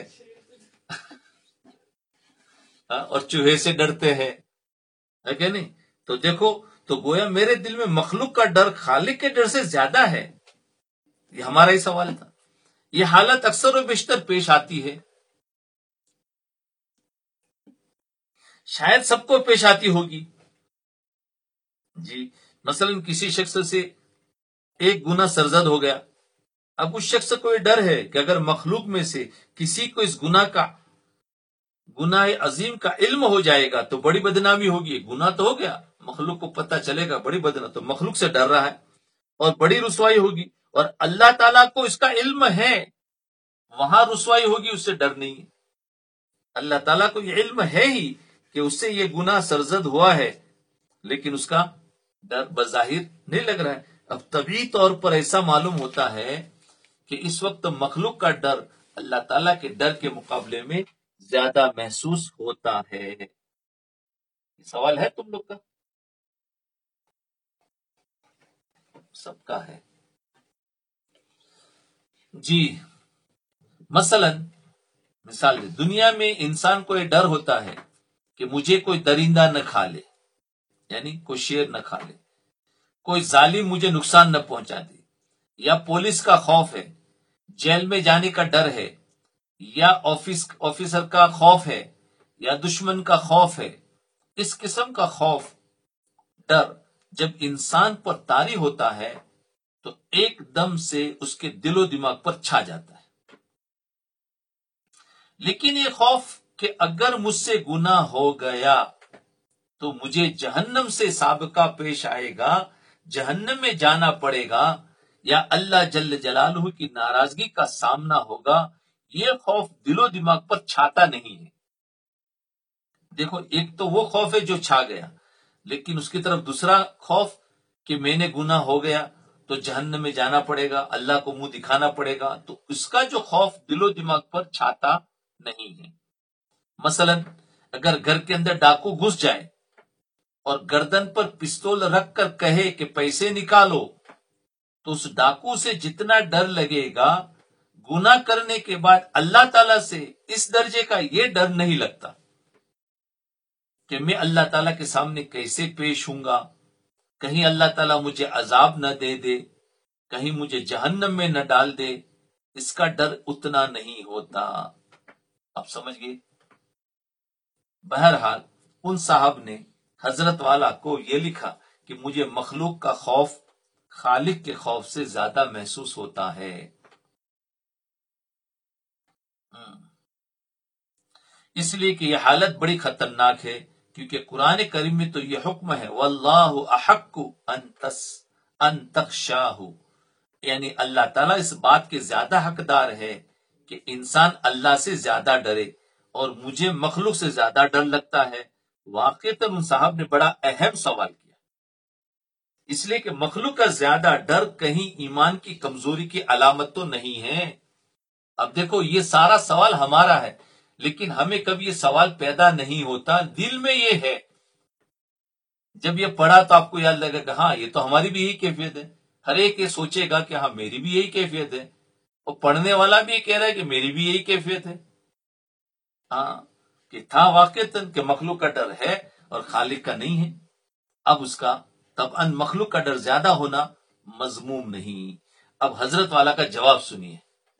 Speaker 1: اور چوہے سے ڈرتے ہیں، ہے کہ نہیں؟ تو دیکھو، تو گویا میرے دل میں مخلوق کا ڈر خالق کے ڈر سے زیادہ ہے. یہ ہمارا ہی سوال تھا. یہ حالت اکثر و بیشتر پیش آتی ہے، شاید سب کو پیش آتی ہوگی. جی، مثلا کسی شخص سے ایک گناہ سرزد ہو گیا. اب اس شخص کو یہ ڈر ہے کہ اگر مخلوق میں سے کسی کو اس گناہ عظیم کا علم ہو جائے گا تو بڑی بدنامی ہوگی. گناہ تو ہو گیا، مخلوق کو پتہ چلے گا، بڑی بدنامی. تو مخلوق سے ڈر رہا ہے اور بڑی رسوائی ہوگی. اور اللہ تعالیٰ کو اس کا علم ہے، وہاں رسوائی ہوگی، اس سے ڈر نہیں ہے. اللہ تعالیٰ کو یہ علم ہے ہی کہ اس سے یہ گناہ سرزد ہوا ہے، لیکن اس کا ڈر بظاہر نہیں لگ رہا ہے. اب طبیعی طور پر ایسا معلوم ہوتا ہے کہ اس وقت مخلوق کا ڈر اللہ تعالیٰ کے ڈر کے مقابلے میں زیادہ محسوس ہوتا ہے. سوال ہے تم لوگ کا؟ سب کا ہے. جی، مثال دے، دنیا میں انسان کو یہ ڈر ہوتا ہے کہ مجھے کوئی درندہ نہ کھا لے، یعنی کوئی شیر نہ کھا لے، کوئی ظالم مجھے نقصان نہ پہنچا دے، یا پولیس کا خوف ہے، جیل میں جانے کا ڈر ہے، یا آفیسر کا خوف ہے، یا دشمن کا خوف ہے. اس قسم کا خوف، ڈر جب انسان پر طاری ہوتا ہے تو ایک دم سے اس کے دل و دماغ پر چھا جاتا ہے. لیکن یہ خوف کہ اگر مجھ سے گناہ ہو گیا تو مجھے جہنم سے سابقہ پیش آئے گا، جہنم میں جانا پڑے گا، یا اللہ جل جلالہ کی ناراضگی کا سامنا ہوگا، یہ خوف دل و دماغ پر چھاتا نہیں ہے. دیکھو، ایک تو وہ خوف ہے جو چھا گیا، لیکن اس کی طرف دوسرا خوف کہ میں نے گناہ ہو گیا تو جہنم میں جانا پڑے گا، اللہ کو منہ دکھانا پڑے گا. تو اس کا جو خوف دل و دماغ پر چھاتا نہیں ہے. مثلا اگر گھر کے اندر ڈاکو گھس جائے اور گردن پر پستول رکھ کر کہے کہ پیسے نکالو، تو اس ڈاکو سے جتنا ڈر لگے گا، گناہ کرنے کے بعد اللہ تعالیٰ سے اس درجے کا یہ ڈر نہیں لگتا کہ میں اللہ تعالیٰ کے سامنے کیسے پیش ہوں گا، کہیں اللہ تعالیٰ مجھے عذاب نہ دے دے، کہیں مجھے جہنم میں نہ ڈال دے. اس کا ڈر اتنا نہیں ہوتا. اب سمجھ گئے؟ بہرحال ان صاحب نے حضرت والا کو یہ لکھا کہ مجھے مخلوق کا خوف خالق کے خوف سے زیادہ محسوس ہوتا ہے. اس لیے کہ یہ حالت بڑی خطرناک ہے، کیونکہ قرآن کریم میں تو یہ حکم ہے واللہ احق ان تخشاہ، یعنی اللہ تعالیٰ اس بات کے زیادہ حقدار ہے کہ انسان اللہ سے زیادہ ڈرے، اور مجھے مخلوق سے زیادہ ڈر لگتا ہے. واقعتاً ان صاحب نے بڑا اہم سوال کیا، اس لیے کہ مخلوق کا زیادہ ڈر کہیں ایمان کی کمزوری کی علامت تو نہیں ہے. اب دیکھو، یہ سارا سوال ہمارا ہے، لیکن ہمیں کبھی یہ سوال پیدا نہیں ہوتا، دل میں یہ ہے. جب یہ پڑھا تو آپ کو یاد لگا کہ ہاں، یہ تو ہماری بھی یہی کیفیت ہے. ہر ایک یہ سوچے گا کہ ہاں میری بھی یہی کیفیت ہے، اور پڑھنے والا بھی یہ کہہ رہا ہے کہ میری بھی یہی کیفیت ہے. ہاں، کہ تھا واقعتاً کہ مخلوق کا ڈر ہے اور خالق کا نہیں ہے. اب اس کا طبعاً مخلوق کا ڈر زیادہ ہونا مذموم نہیں. اب حضرت والا کا جواب سنیے.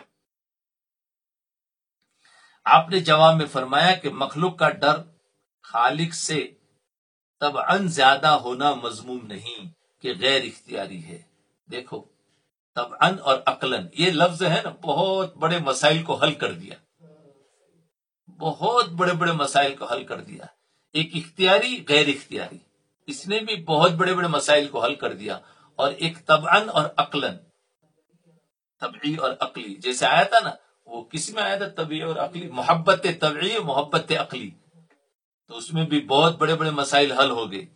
Speaker 1: آپ نے جواب میں فرمایا کہ مخلوق کا ڈر خالق سے طبعاً زیادہ ہونا مذموم نہیں، کہ غیر اختیاری ہے. دیکھو، طبعاً اور عقلاً یہ لفظ ہے نا، بہت بڑے مسائل کو حل کر دیا، بہت بڑے بڑے مسائل کو حل کر دیا. ایک اختیاری، غیر اختیاری، اس نے بھی بہت بڑے بڑے مسائل کو حل کر دیا. اور ایک طبعاً اور عقلاً، طبعی اور عقلی، جیسے آیا تھا نا، وہ کس میں آیا تھا؟ طبعی اور عقلی، محبت طبعی محبت عقلی، تو اس میں بھی بہت بڑے بڑے مسائل حل ہو گئے.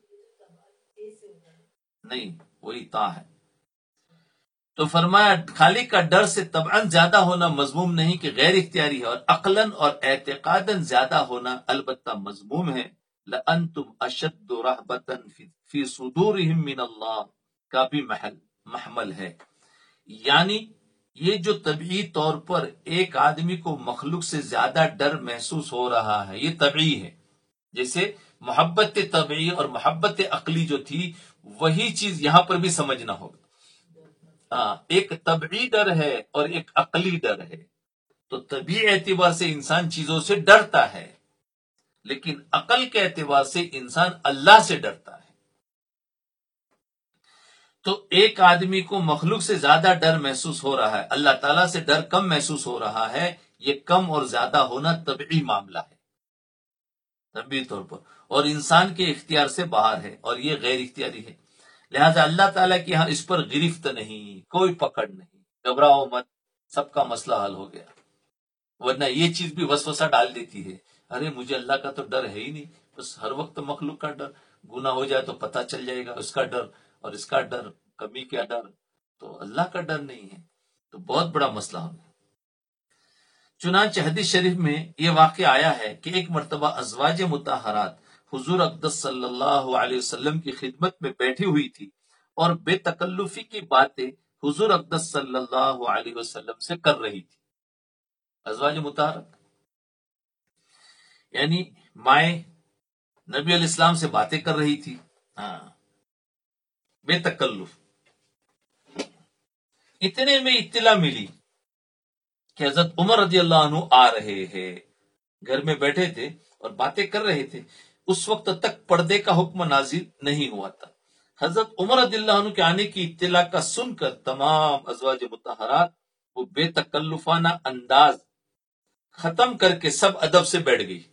Speaker 1: نہیں، وہی تا ہے. تو فرمایا خالق کا ڈر سے طبعاً زیادہ ہونا مذموم نہیں کہ غیر اختیاری ہے، اور عقلاً اور اعتقاداً زیادہ ہونا البتہ مذموم ہے. لَأَنْتُمْ أَشَدُّ رَهْبَةً فِي صُدُورِهِمْ مِنَ اللَّهِ کا بھی محمل ہے. یعنی یہ جو طبعی طور پر ایک آدمی کو مخلوق سے زیادہ ڈر محسوس ہو رہا ہے، یہ طبعی ہے. جیسے محبت طبعی اور محبت عقلی جو تھی، وہی چیز یہاں پر بھی سمجھنا ہوگا. ایک طبعی ڈر ہے اور ایک عقلی ڈر ہے. تو طبعی اعتبار سے انسان چیزوں سے ڈرتا ہے، لیکن عقل کے اعتبار سے انسان اللہ سے ڈرتا ہے. تو ایک آدمی کو مخلوق سے زیادہ ڈر محسوس ہو رہا ہے، اللہ تعالیٰ سے ڈر کم محسوس ہو رہا ہے. یہ کم اور زیادہ ہونا طبعی معاملہ ہے، طبعی طور پر، اور انسان کے اختیار سے باہر ہے، اور یہ غیر اختیاری ہے. لہذا اللہ تعالیٰ کی یہاں اس پر گرفت نہیں، کوئی پکڑ نہیں. گھبراؤ مت، سب کا مسئلہ حل ہو گیا. ورنہ یہ چیز بھی وسوسہ ڈال دیتی ہے، ارے مجھے اللہ کا تو ڈر ہے ہی نہیں، بس ہر وقت مخلوق کا ڈر، گناہ ہو جائے تو پتہ چل جائے گا، اس کا ڈر اور اس کا ڈر، کمی کیا ڈر، تو اللہ کا ڈر نہیں ہے. تو بہت بڑا مسئلہ ہو گیا. چنانچہ حدیث شریف میں یہ واقعہ آیا ہے کہ ایک مرتبہ ازواج مطہرات حضور اقدس صلی اللہ علیہ وسلم کی خدمت میں بیٹھی ہوئی تھی اور بے تکلفی کی باتیں حضور اقدس صلی اللہ علیہ وسلم سے کر رہی تھی. ازواج مطہرات یعنی مائیں نبی علیہ السلام سے باتیں کر رہی تھی، بے تکلف. اتنے میں اطلاع ملی کہ حضرت عمر رضی اللہ عنہ آ رہے ہیں. گھر میں بیٹھے تھے اور باتیں کر رہے تھے. اس وقت تک پردے کا حکم نازل نہیں ہوا تھا. حضرت عمر رضی اللہ عنہ کے آنے کی اطلاع کا سن کر تمام ازواج مطہرات وہ بے تکلفانہ انداز ختم کر کے سب ادب سے بیٹھ گئی.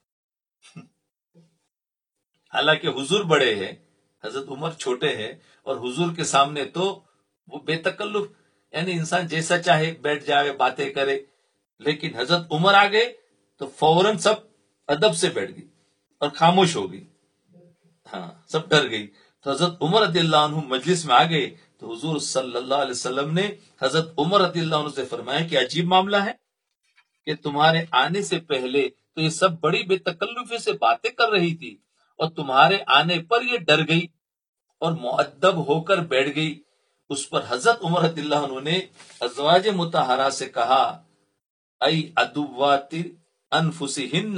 Speaker 1: حالانکہ حضور بڑے ہیں، حضرت عمر چھوٹے ہیں، اور حضور کے سامنے تو وہ بے تکلف، یعنی انسان جیسا چاہے بیٹھ جائے، باتیں کرے. لیکن حضرت عمر آ گئے تو فوراً سب ادب سے بیٹھ گئی اور خاموش ہو گئی. سب ڈر گئی. تو حضرت عمر رضی اللہ عنہ مجلس میں آ گئے تو حضور صلی اللہ علیہ وسلم نے حضرت عمر رضی اللہ عنہ سے فرمایا کہ عجیب معاملہ ہے کہ تمہارے آنے سے پہلے تو یہ سب بڑی بے تکلفی سے باتیں کر رہی تھی، اور تمہارے آنے پر یہ ڈر گئی اور مؤدب ہو کر بیٹھ گئی. اس پر حضرت عمر رضی اللہ عنہ نے ازواج مطہرہ سے کہا، ای عدوات انفسہن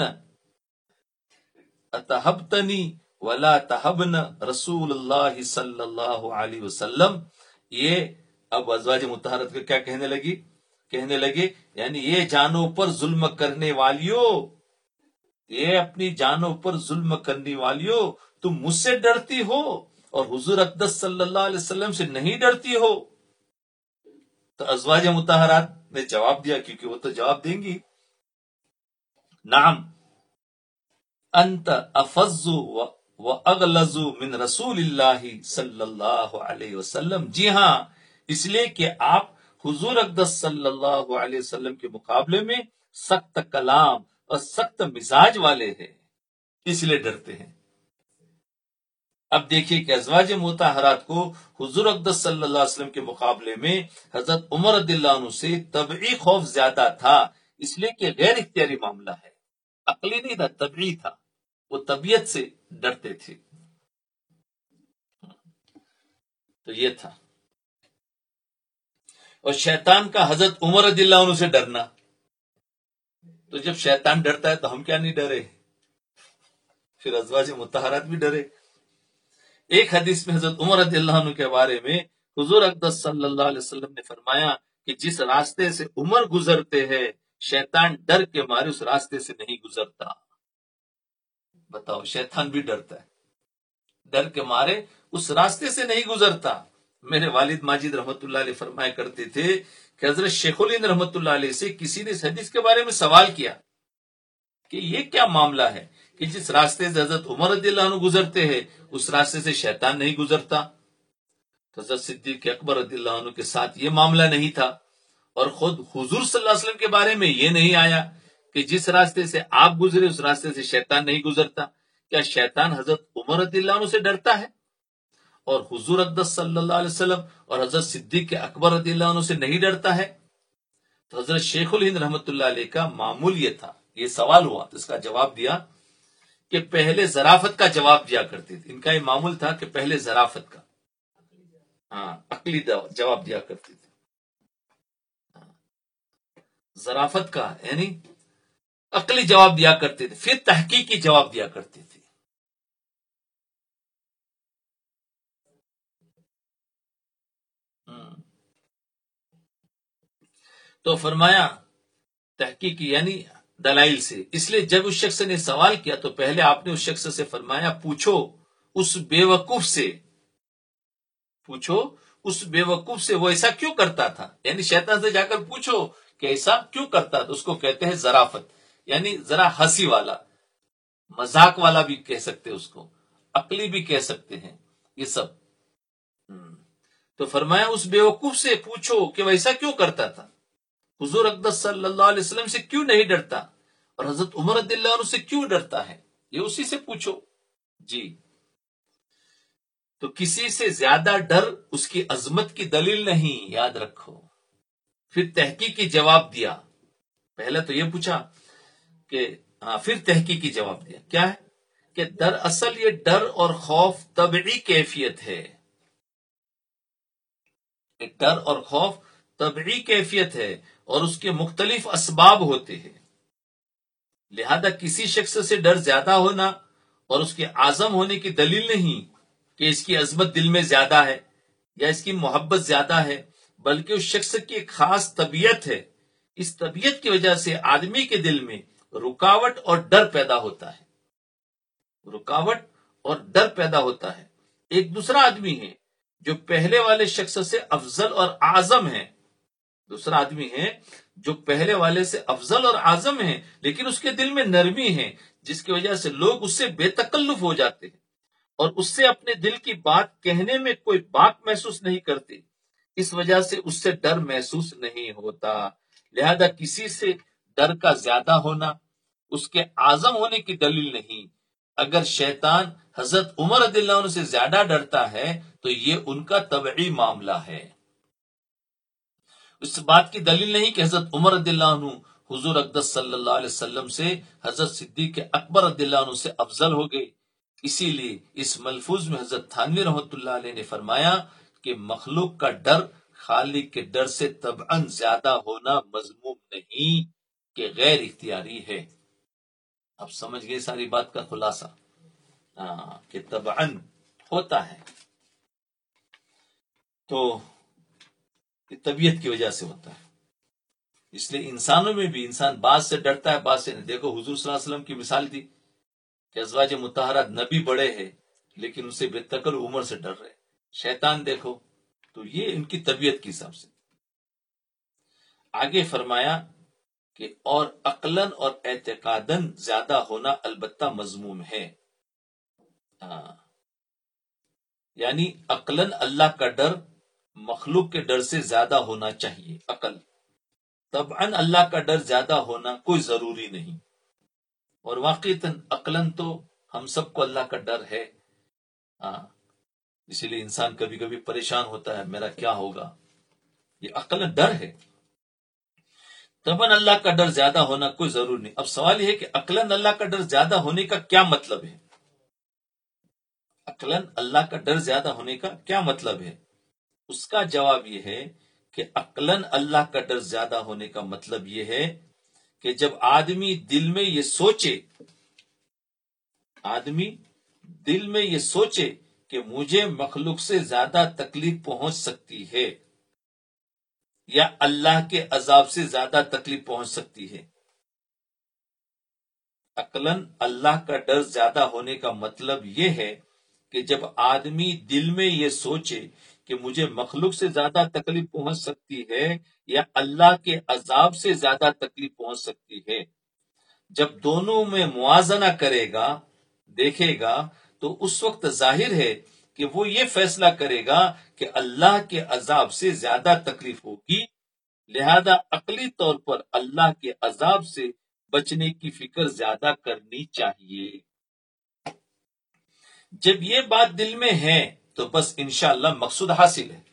Speaker 1: اتحبتنی ولا تحبن رسول اللہ صلی اللہ علیہ وسلم. یہ اب ازواج مطہرات کو کیا کہنے لگے یعنی یہ جانوں پر ظلم کرنے والیوں، یہ اپنی جانوں پر ظلم کرنے والیوں، تم مجھ سے ڈرتی ہو اور حضور اقدس صلی اللہ علیہ وسلم سے نہیں ڈرتی ہو. تو ازواج مطہرات نے جواب دیا، کیونکہ وہ تو جواب دیں گی، نعم انت افض و اغلظ من رسول اللہ صلی اللہ علیہ وسلم. جی ہاں، اس لیے کہ آپ حضور اقدس صلی اللہ علیہ وسلم کے مقابلے میں سخت کلام اور سخت مزاج والے ہیں، اس لیے ڈرتے ہیں. اب دیکھیے کہ ازواج مطہرات کو حضور اقدس صلی اللہ علیہ وسلم کے مقابلے میں حضرت عمر رضی اللہ عنہ سے طبعی خوف زیادہ تھا، اس لیے کہ غیر اختیاری معاملہ ہے، عقلی نہیں تھا، طبعی تھا. وہ طبیعت سے ڈرتے تھے. تو یہ تھا. اور شیطان کا حضرت عمر رضی اللہ عنہ سے ڈرنا، تو جب شیطان ڈرتا ہے تو ہم کیا نہیں ڈرے؟ پھر ازواج مطہرات بھی ڈرے. ایک حدیث میں حضرت عمر رضی اللہ عنہ کے بارے میں حضور اقدس صلی اللہ علیہ وسلم نے فرمایا کہ جس راستے سے عمر گزرتے ہیں شیطان ڈر کے مارے اس راستے سے نہیں گزرتا. بتاؤ، شیطان بھی ڈرتا ہے، ڈر کے مارے اس راستے سے نہیں گزرتا. میرے والد ماجد رحمت اللہ علیہ فرمایا کرتے تھے کہ حضرت شیخ الہند رحمت اللہ علیہ سے کسی نے اس حدیث کے بارے میں سوال کیا کہ یہ کیا معاملہ ہے کہ جس راستے سے حضرت عمر رضی اللہ عنہ گزرتے ہیں اس راستے سے شیطان نہیں گزرتا. تو حضرت صدیق اکبر رضی اللہ عنہ کے ساتھ یہ معاملہ نہیں تھا، اور خود حضور صلی اللہ علیہ وسلم کے بارے میں یہ نہیں آیا کہ جس راستے سے آپ گزرے اس راستے سے شیطان نہیں گزرتا۔ کیا شیطان حضرت عمر رضی اللہ عنہ سے ڈرتا ہے اور حضور اقدس صلی اللہ علیہ وسلم اور حضرت صدیق اکبر رضی اللہ عنہ سے نہیں ڈرتا ہے؟ تو حضرت شیخ الہند رحمۃ اللہ علیہ کا معمول یہ تھا، یہ سوال ہوا تو اس کا جواب دیا کہ پہلے ظرافت کا جواب دیا کرتے تھے۔ ان کا یہ معمول تھا کہ پہلے ظرافت کا، عقلی جواب دیا کرتے تھے، ظرافت کا یعنی عقلی جواب دیا کرتے تھے، پھر تحقیقی جواب دیا کرتے تھے۔ تو فرمایا تحقیقی یعنی دلائل سے، اس لیے جب اس شخص نے سوال کیا تو پہلے آپ نے اس شخص سے فرمایا پوچھو اس بے وقوف سے، پوچھو اس بے وقوف سے وہ ایسا کیوں کرتا تھا، یعنی شیطان سے جا کر پوچھو کہ ایسا کیوں کرتا تھا۔ اس کو کہتے ہیں ظرافت، یعنی ذرا ہنسی والا، مذاق والا بھی کہہ سکتے اس کو، عقلی بھی کہہ سکتے ہیں یہ سب۔ تو فرمایا اس بے وقوف سے پوچھو کہ وہ ایسا کیوں کرتا تھا، حضور اقدس صلی اللہ علیہ وسلم سے کیوں نہیں ڈرتا اور حضرت عمر رضی اللہ عنہ سے کیوں ڈرتا ہے، یہ اسی سے پوچھو۔ جی، تو کسی سے زیادہ ڈر اس کی عظمت کی دلیل نہیں، یاد رکھو۔ پھر تحقیقی جواب دیا، پہلے تو یہ پوچھا کہ پھر تحقیقی جواب دیا کیا ہے کہ دراصل یہ ڈر اور خوف طبعی کیفیت ہے، ڈر اور خوف طبعی کیفیت ہے اور اس کے مختلف اسباب ہوتے ہیں، لہذا کسی شخص سے ڈر زیادہ ہونا اور اس کے اعظم ہونے کی دلیل نہیں کہ اس کی عظمت دل میں زیادہ ہے یا اس کی محبت زیادہ ہے، بلکہ اس شخص کی ایک خاص طبیعت ہے۔ اس طبیعت کی وجہ سے آدمی کے دل میں رکاوٹ اور ڈر پیدا ہوتا ہے، رکاوٹ اور ڈر پیدا ہوتا ہے۔ ایک دوسرا آدمی ہے جو پہلے والے شخص سے افضل اور اعظم ہے، دوسرا آدمی ہے جو پہلے والے سے افضل اور اعظم ہے، لیکن اس کے دل میں نرمی ہے جس کی وجہ سے لوگ اس سے بے تکلف ہو جاتے ہیں اور اس سے اپنے دل کی بات کہنے میں کوئی باک محسوس نہیں کرتے، اس وجہ سے اس سے ڈر محسوس نہیں ہوتا۔ لہذا کسی سے ڈر کا زیادہ ہونا اس کے اعظم ہونے کی دلیل نہیں۔ اگر شیطان حضرت عمر رضی اللہ عنہ سے زیادہ ڈرتا ہے تو یہ ان کا طبعی معاملہ ہے، اس بات کی دلیل نہیں کہ حضرت عمر رضی اللہ عنہ حضور اقدس صلی اللہ علیہ وسلم سے حضرت صدیق اکبر رضی اللہ عنہ سے افضل ہو گئے۔ اسی لیے اس ملفوظ میں حضرت تھانوی رحمۃ اللہ علیہ نے فرمایا کہ مخلوق کا ڈر خالق کے ڈر سے طبعاً زیادہ ہونا مذموم نہیں کہ غیر اختیاری ہے۔ اب سمجھ گئے ساری بات کا خلاصہ، کہ طبعاً ہوتا ہے تو یہ طبیعت کی وجہ سے ہوتا ہے۔ اس لیے انسانوں میں بھی انسان بعض سے ڈرتا ہے بعض سے نہیں۔ دیکھو حضور صلی اللہ علیہ وسلم کی مثال دی کہ ازواج مطہرات نبی بڑے ہیں لیکن ان سے بے تکل عمر سے ڈر رہے، شیطان دیکھو، تو یہ ان کی طبیعت کے حساب سے۔ آگے فرمایا کہ اور عقلاً اور اعتقاداً زیادہ ہونا البتہ مذموم ہے، یعنی عقلاً اللہ کا ڈر مخلوق کے ڈر سے زیادہ ہونا چاہیے، عقل۔ طبعاً اللہ کا ڈر زیادہ ہونا کوئی ضروری نہیں، اور واقعتاً عقلاً تو ہم سب کو اللہ کا ڈر ہے، اسی لیے انسان کبھی کبھی پریشان ہوتا ہے میرا کیا ہوگا، یہ عقلاً ڈر ہے۔ طبعاً اللہ کا ڈر زیادہ ہونا کوئی ضروری نہیں۔ اب سوال یہ ہے کہ عقلاً اللہ کا ڈر زیادہ ہونے کا کیا مطلب ہے، عقلاً اللہ کا ڈر زیادہ ہونے کا کیا مطلب ہے؟ اس کا جواب یہ ہے کہ عقلاً اللہ کا ڈر زیادہ ہونے کا مطلب یہ ہے کہ جب آدمی دل میں یہ سوچے، آدمی دل میں یہ سوچے کہ مجھے مخلوق سے زیادہ تکلیف پہنچ سکتی ہے یا اللہ کے عذاب سے زیادہ تکلیف پہنچ سکتی ہے۔ عقلاً اللہ کا ڈر زیادہ ہونے کا مطلب یہ ہے کہ جب آدمی دل میں یہ سوچے کہ مجھے مخلوق سے زیادہ تکلیف پہنچ سکتی ہے یا اللہ کے عذاب سے زیادہ تکلیف پہنچ سکتی ہے، جب دونوں میں موازنہ کرے گا، دیکھے گا، تو اس وقت ظاہر ہے کہ وہ یہ فیصلہ کرے گا کہ اللہ کے عذاب سے زیادہ تکلیف ہوگی، لہذا عقلی طور پر اللہ کے عذاب سے بچنے کی فکر زیادہ کرنی چاہیے۔ جب یہ بات دل میں ہے تو بس انشاءاللہ مقصود حاصل ہے۔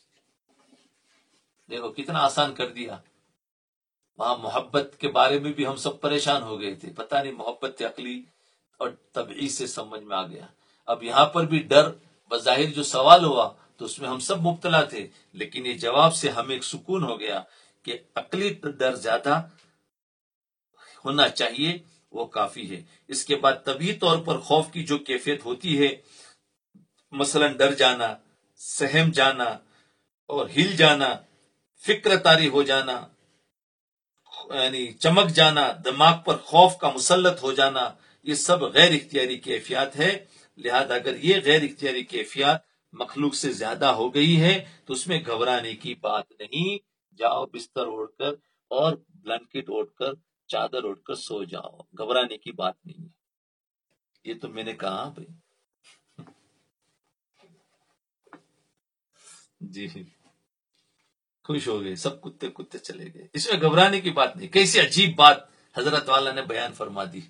Speaker 1: دیکھو کتنا آسان کر دیا۔ وہاں محبت کے بارے میں بھی ہم سب پریشان ہو گئے تھے، پتہ نہیں محبت عقلی اور طبعی سے سمجھ میں آ گیا۔ اب یہاں پر بھی ڈر بظاہر جو سوال ہوا تو اس میں ہم سب مبتلا تھے، لیکن یہ جواب سے ہمیں ایک سکون ہو گیا کہ عقلی ڈر زیادہ ہونا چاہیے، وہ کافی ہے۔ اس کے بعد طبعی طور پر خوف کی جو کیفیت ہوتی ہے، مثلا ڈر جانا، سہم جانا اور ہل جانا، فکر طاری ہو جانا، یعنی چمک جانا، دماغ پر خوف کا مسلط ہو جانا، یہ سب غیر اختیاری کیفیات ہے۔ لہذا اگر یہ غیر اختیاری کیفیات مخلوق سے زیادہ ہو گئی ہے تو اس میں گھبرانے کی بات نہیں۔ جاؤ بستر اوڑھ کر اور بلینکٹ اوڑھ کر چادر اوڑھ کر سو جاؤ، گھبرانے کی بات نہیں ہے۔ یہ تو میں نے کہا بھائی، جی خوش ہو گئے سب، کتے کتے چلے گئے، اس میں گھبرانے کی بات نہیں۔ کیسی عجیب بات حضرت والا نے بیان فرما دی۔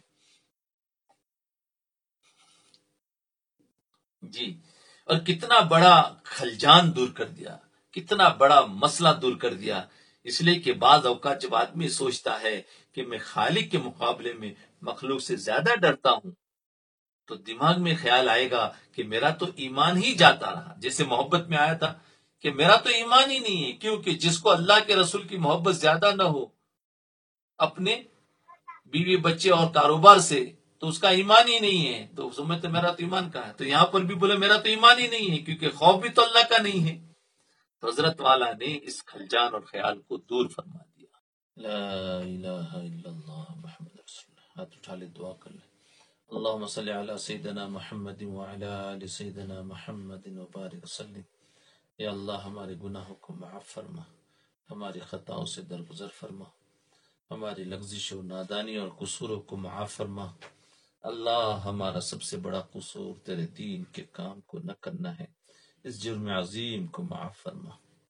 Speaker 1: جی، اور کتنا بڑا خلجان دور کر دیا، کتنا بڑا مسئلہ دور کر دیا۔ اس لیے کہ بعض اوقات جب آدمی سوچتا ہے کہ میں خالق کے مقابلے میں مخلوق سے زیادہ ڈرتا ہوں تو دماغ میں خیال آئے گا کہ میرا تو ایمان ہی جاتا رہا، جیسے محبت میں آیا تھا کہ میرا تو ایمان ہی نہیں ہے، کیونکہ جس کو اللہ کے رسول کی محبت زیادہ نہ ہو اپنے بیوی بچے اور کاروبار سے، تو اس کا ایمان ہی نہیں ہے۔ تو سمجھتے میرا تو ایمان کہاں ہے؟ تو یہاں پر بھی بولے میرا تو ایمان ہی نہیں ہے، کیونکہ خوف بھی تو اللہ کا نہیں ہے۔ تو حضرت والا نے اس خلجان اور خیال کو دور فرما دیا۔ لا الہ الا اللہ محمد رسول اللہ۔ ہاتھ اٹھا لے، دعا کر لے۔ اللہم صلی علی سیدنا محمد وعلی آل سیدنا محمد وبارک وسلم۔ یا اللہ ہمارے گناہوں کو معاف فرما، ہماری خطاؤں سے درگزر فرما، ہماری لغزش و نادانی اور قصوروں کو معاف فرما۔ اللہ ہمارا سب سے بڑا قصور تیرے دین کے کام کو نہ کرنا ہے، اس جرم عظیم کو معاف فرما،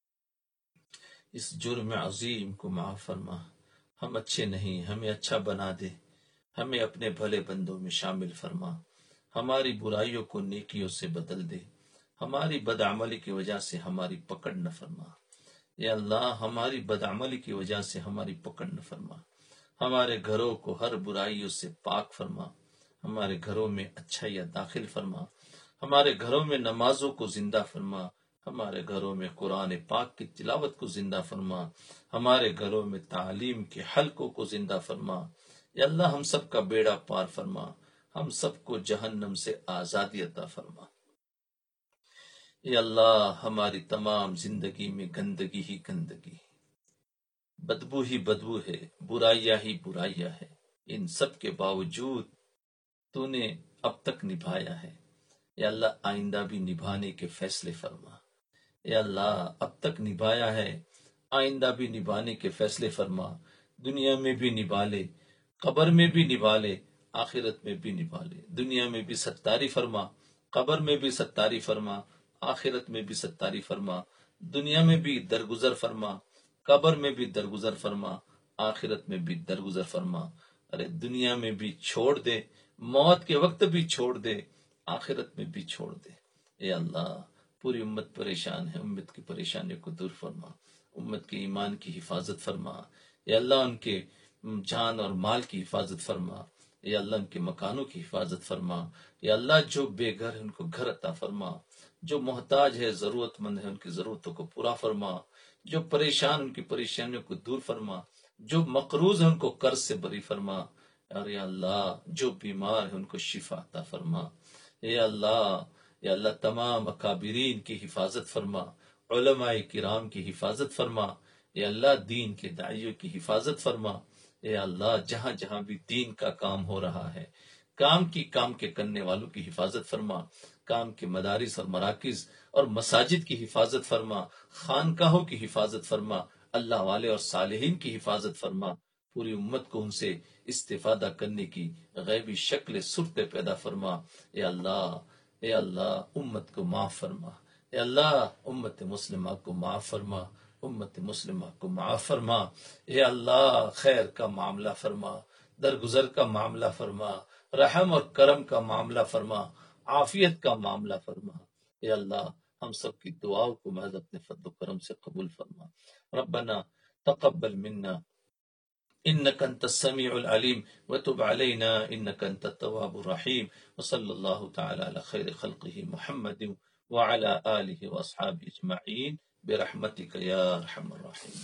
Speaker 1: اس جرم عظیم کو معاف فرما۔ ہم اچھے نہیں، ہمیں اچھا بنا دے، ہمیں اپنے بھلے بندوں میں شامل فرما، ہماری برائیوں کو نیکیوں سے بدل دے، ہماری بدعملی کی وجہ سے ہماری پکڑ نہ فرما۔ یا اللہ ہماری بدعملی کی وجہ سے ہماری پکڑ نہ فرما، ہمارے گھروں کو ہر برائیوں سے پاک فرما، ہمارے گھروں میں اچھائیاں داخل فرما، ہمارے گھروں میں نمازوں کو زندہ فرما، ہمارے گھروں میں قرآن پاک کی تلاوت کو زندہ فرما، ہمارے گھروں میں تعلیم کے حلقوں کو زندہ فرما۔ یا اللہ ہم سب کا بیڑا پار فرما، ہم سب کو جہنم سے آزادی عطا فرما۔ یا اللہ ہماری تمام زندگی میں گندگی ہی گندگی، بدبو ہی بدبو ہے، برائیاں ہی برائیاں ہے، ان سب کے باوجود تو نے اب تک نبھایا ہے۔ یا اللہ آئندہ بھی نبھانے کے فیصلے فرما۔ یا اللہ اب تک نبھایا ہے، آئندہ بھی نبھانے کے فیصلے فرما، دنیا میں بھی نبھا لے، قبر میں بھی نبھا لے، آخرت میں بھی نبھا لے۔ دنیا میں بھی ستاری فرما، قبر میں بھی ستاری فرما، آخرت میں بھی ستاری فرما، دنیا میں بھی درگزر فرما، قبر میں بھی درگزر فرما، آخرت میں بھی درگزر فرما۔ ارے دنیا میں بھی چھوڑ دے، موت کے وقت بھی چھوڑ دے، آخرت میں بھی چھوڑ دے۔ اے اللہ پوری امت پریشان ہے، امت کی پریشانی کو دور فرما، امت کے ایمان کی حفاظت فرما۔ اے اللہ ان کے جان اور مال کی حفاظت فرما، یا اللہ ان کے مکانوں کی حفاظت فرما۔ یا اللہ جو بے گھر ہے ان کو گھر عطا فرما، جو محتاج ہے ضرورت مند ہے ان کی ضرورتوں کو پورا فرما، جو پریشان ان کی پریشانیوں کو دور فرما، جو مقروض ہے ان کو قرض سے بری فرما۔ اور یا اللہ جو بیمار ہے ان کو شفا عطا فرما۔ یا اللہ تمام اکابرین کی حفاظت فرما، علماء کرام کی حفاظت فرما۔ یا اللہ دین کے داعیوں کی حفاظت فرما۔ اے اللہ جہاں جہاں بھی دین کا کام ہو رہا ہے، کام کے کرنے والوں کی حفاظت فرما، کام کے مدارس اور مراکز اور مساجد کی حفاظت فرما، خانقاہوں کی حفاظت فرما، اللہ والے اور صالحین کی حفاظت فرما۔ پوری امت کو ان سے استفادہ کرنے کی غیبی شکل صورت پیدا فرما۔ اے اللہ اے اللہ امت کو معاف فرما، اے اللہ امت مسلمہ کو معاف فرما، امت مسلمہ کو معاف فرما، اے اللہ خیر کا معاملہ فرما، درگزر کا معاملہ فرما، رحم اور کرم کا معاملہ فرما، عافیت کا معاملہ فرما، اے اللہ ہم سب کی دعاؤں کو محض اپنے فضل و کرم سے قبول فرما۔ ربنا تقبل منا إنك أنت السميع العليم وتب علينا إنك أنت التواب الرحيم، وصلى الله تعالى على خير خلقه محمد وعلى آله وأصحابه أجمعين برحمتك يا أرحم الراحمين.